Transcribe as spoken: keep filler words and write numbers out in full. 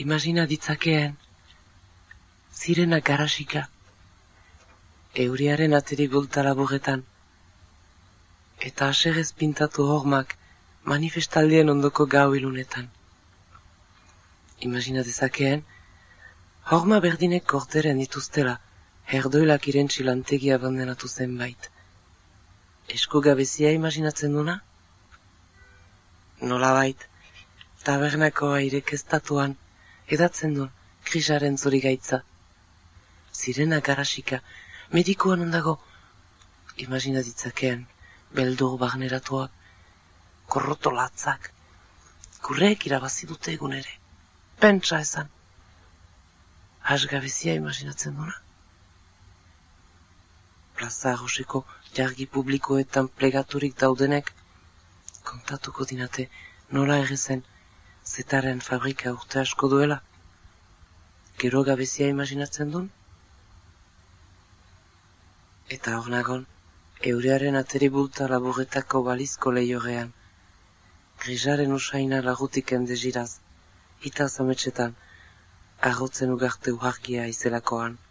Imagina ditzakeen, zirena garasika, euriaren ateri bulta laburretan, eta aserez pintatu hormak manifestaldien ondoko gau ilunetan. Imagina dezakeen, horma berdinek korteren dituztela, herdoilak irentzi lantegia abandenatu zenbait. Esku gabezia imaginatzen duna? Nolabait, tabernako aire keztatuan, edatzen duen krisaren zuri gaitza. Zirena garasika, medikuan ondago, imagina ditzakeen, beldur barneratuak, korroto latzak, kurreek irabazi dute egun ere, pentsa ezan. Hasgabezia imaginatzen duna? Plaza Arroseko jargi publikoetan plegaturik daudenek, kontatuko dinate nola errezen zetaren fabrika urte asko duela. Gero gabezia imaginatzen duen? Eta hor nagon, eurearen ateri bulta laburretako balizko lehiorean, grisaren usaina lagutik endeziraz, itaz ametsetan, arrotzen ugarte uharkia izelakoan.